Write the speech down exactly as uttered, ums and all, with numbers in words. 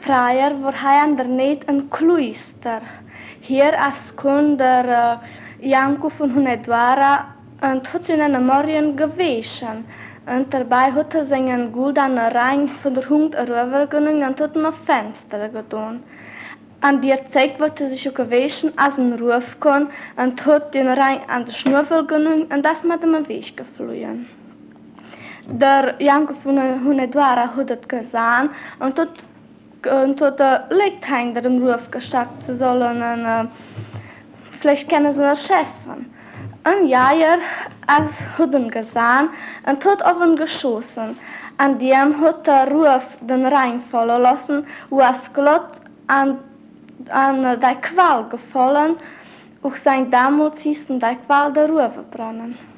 Freier war hij daarnet een kloister. Hier ascun der uh, Janko von Hunedoara und hat sie in einer Morgen gewaschen. Und dabei hat er seinen goldenen Ring von der Hund rübergenommen und hat ihn auf Fenster getan. An der Zeit wird er sich auch gewaschen, als ein Ruf kam und hat den Ring an den Schnurfel genommen und das mit ihm Weg geflogen. Der Janko von Hunedoara hat das gesehen und hat, und hat äh, legt hinter dem Ruf gesagt, sie sollen und, äh, vielleicht können sie das schätzen. Ein Jahr hat ihn gesehen und hat auf ihn geschossen. An dem hat der Ruf den Rhein fallen lassen, wo es glatt an, an der Qual gefallen, und sein damals hieß die Qual der Rufe brennen.